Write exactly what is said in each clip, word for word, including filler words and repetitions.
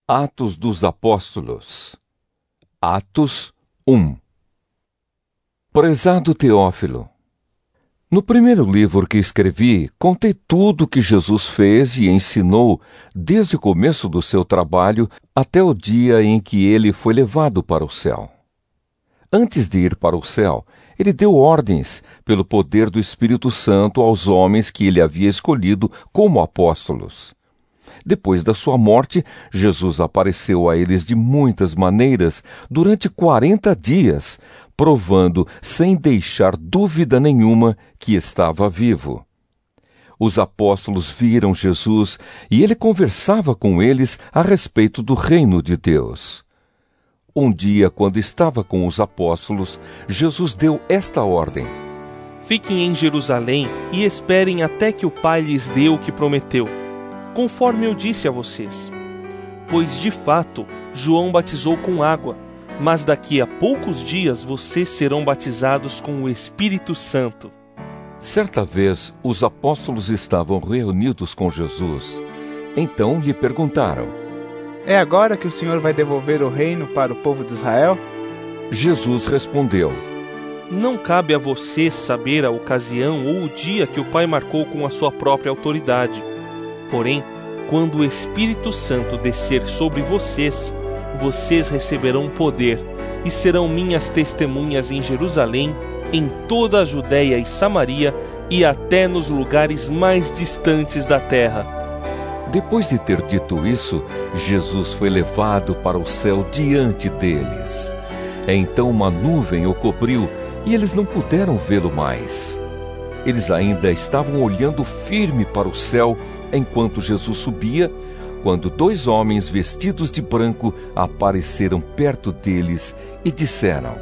Atos dos Apóstolos. Atos um. Prezado Teófilo, no primeiro livro que escrevi, contei tudo o que Jesus fez e ensinou desde o começo do seu trabalho até o dia em que ele foi levado para o céu. Antes de ir para o céu, ele deu ordens, pelo poder do Espírito Santo, aos homens que ele havia escolhido como apóstolos. Depois da sua morte, Jesus apareceu a eles de muitas maneiras durante quarenta dias, provando, sem deixar dúvida nenhuma, que estava vivo. Os apóstolos viram Jesus e ele conversava com eles a respeito do reino de Deus. Um dia, quando estava com os apóstolos, Jesus deu esta ordem: Fiquem em Jerusalém e esperem até que o Pai lhes dê o que prometeu, conforme eu disse a vocês. Pois, de fato, João batizou com água, mas daqui a poucos dias vocês serão batizados com o Espírito Santo. Certa vez, os apóstolos estavam reunidos com Jesus. Então lhe perguntaram: É agora que o Senhor vai devolver o reino para o povo de Israel? Jesus respondeu: Não cabe a vocês saber a ocasião ou o dia que o Pai marcou com a sua própria autoridade. Porém, quando o Espírito Santo descer sobre vocês, vocês receberão poder e serão minhas testemunhas em Jerusalém, em toda a Judéia e Samaria e até nos lugares mais distantes da terra. Depois de ter dito isso, Jesus foi levado para o céu diante deles. Então uma nuvem o cobriu e eles não puderam vê-lo mais. Eles ainda estavam olhando firme para o céu enquanto Jesus subia, quando dois homens vestidos de branco apareceram perto deles e disseram: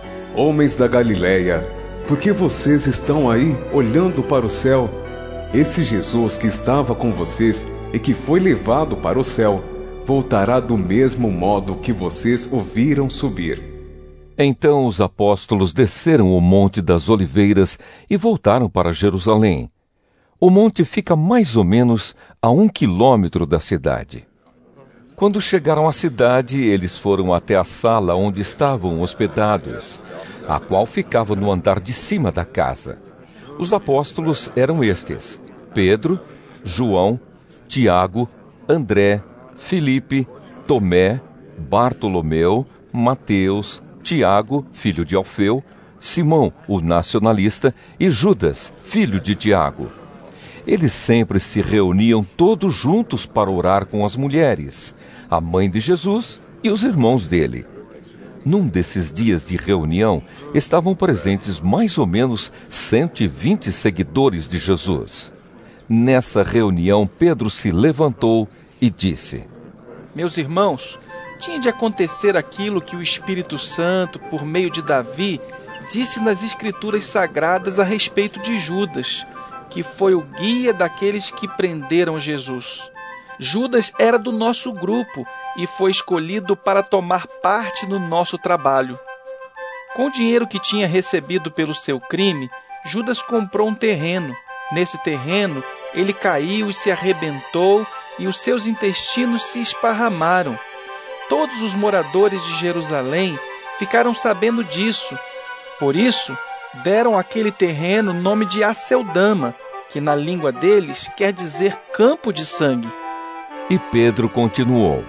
Homens da Galileia, por que vocês estão aí olhando para o céu? Esse Jesus que estava com vocês e que foi levado para o céu, voltará do mesmo modo que vocês o viram subir. Então os apóstolos desceram o Monte das Oliveiras e voltaram para Jerusalém. O monte fica mais ou menos a um quilômetro da cidade. Quando chegaram à cidade, eles foram até a sala onde estavam hospedados, a qual ficava no andar de cima da casa. Os apóstolos eram estes: Pedro, João, Tiago, André, Filipe, Tomé, Bartolomeu, Mateus, Tiago, filho de Alfeu, Simão, o nacionalista, e Judas, filho de Tiago. Eles sempre se reuniam todos juntos para orar com as mulheres, a mãe de Jesus e os irmãos dele. Num desses dias de reunião, estavam presentes mais ou menos cento e vinte seguidores de Jesus. Nessa reunião, Pedro se levantou e disse: Meus irmãos, tinha de acontecer aquilo que o Espírito Santo, por meio de Davi, disse nas Escrituras Sagradas a respeito de Judas, que foi o guia daqueles que prenderam Jesus. Judas era do nosso grupo e foi escolhido para tomar parte no nosso trabalho. Com o dinheiro que tinha recebido pelo seu crime, Judas comprou um terreno. Nesse terreno, ele caiu e se arrebentou e os seus intestinos se esparramaram. Todos os moradores de Jerusalém ficaram sabendo disso. Por isso, deram àquele terreno o nome de Aceldama, que na língua deles quer dizer campo de sangue. E Pedro continuou: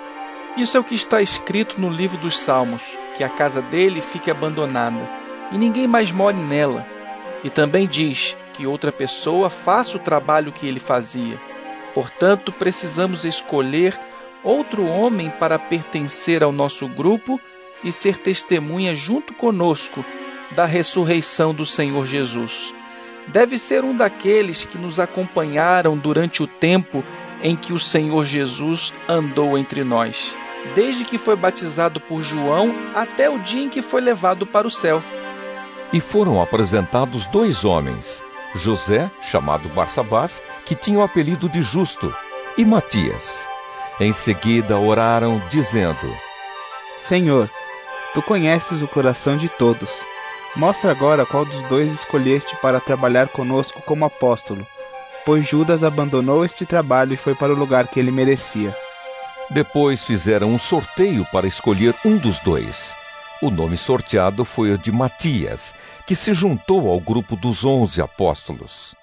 Isso é o que está escrito no livro dos Salmos, que a casa dele fique abandonada, e ninguém mais more nela. E também diz que outra pessoa faça o trabalho que ele fazia. Portanto, precisamos escolher outro homem para pertencer ao nosso grupo e ser testemunha junto conosco da ressurreição do Senhor Jesus. Deve ser um daqueles que nos acompanharam durante o tempo em que o Senhor Jesus andou entre nós, desde que foi batizado por João até o dia em que foi levado para o céu. E foram apresentados dois homens, José, chamado Barsabás, que tinha o apelido de Justo, e Matias. Em seguida oraram, dizendo: Senhor, tu conheces o coração de todos. Mostra agora qual dos dois escolheste para trabalhar conosco como apóstolo, pois Judas abandonou este trabalho e foi para o lugar que ele merecia. Depois fizeram um sorteio para escolher um dos dois. O nome sorteado foi o de Matias, que se juntou ao grupo dos onze apóstolos.